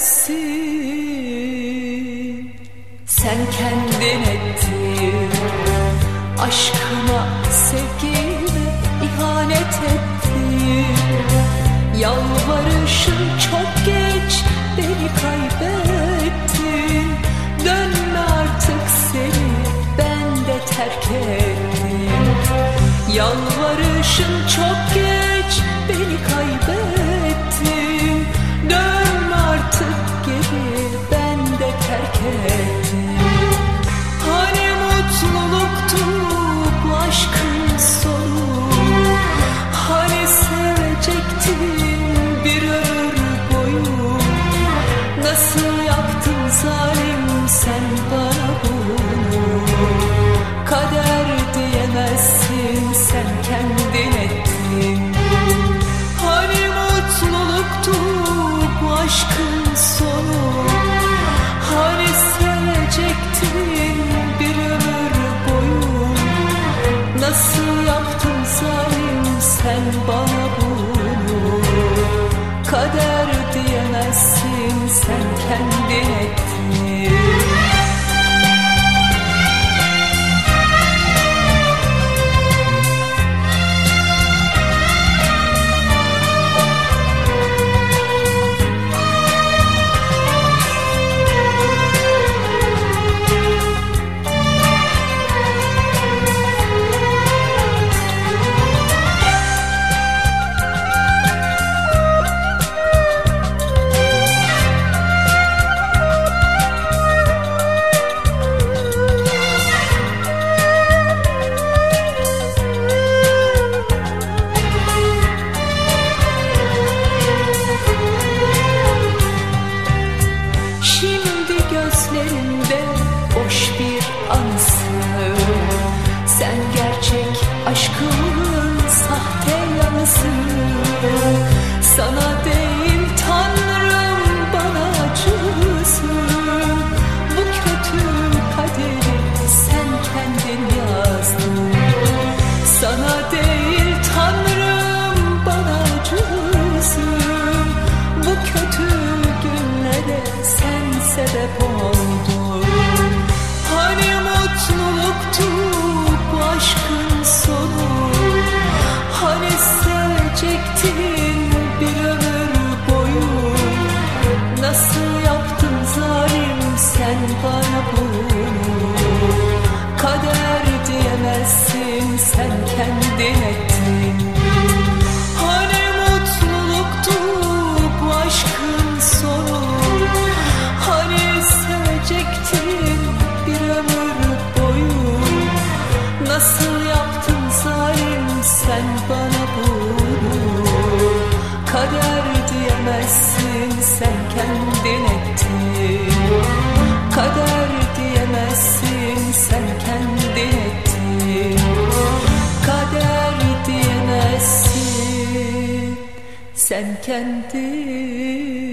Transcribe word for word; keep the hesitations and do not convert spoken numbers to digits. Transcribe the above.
diyemezsin. Sen kendin ettin, aşkıma sevgime ihanet ettin. Yalvarışın çok geç, beni kaybettin. Dönme artık, seni ben de terk ettim. Yalvarışın çok geç, beni kaybettin. Dönme artık geri, ben de terk ettim. Hani mutluluktu bu aşkın sonu, hani sevecektin bir ömür boyu. Nasıl yaptın zalim sen bana bunu? Kader diyemezsin, sen kendin ettin. Hani mutluluktu bu aşkın sonu, hani sevecektin bir ömür boyu. Nasıl yaptın zalim sen bana bunu? Kader diyemezsin, sen kendin ettin. Aşkımın sahte yanısın. Sana değil Tanrım bana acısın. Bu kötü kaderi sen kendin yazdın. Sana değil Tanrım bana acısın. Bu kötü günlere sen sebep oldun. Hani mutluluktu bu aşkın sonu, hani sevecektin bir ömür boyu. Nasıl yaptın zalim sen bana bunu? Kader diyemezsin, sen kendin ettin. Hani mutluluktu bu aşkın sonu, hani sevecektin bir ömür boyu. Nasıl yaptın zalim sen bana bunu? Kader diyemezsin, sen kendin ettin. Kader diyemezsin, sen kendin ettin. Kader diyemezsin, sen kendin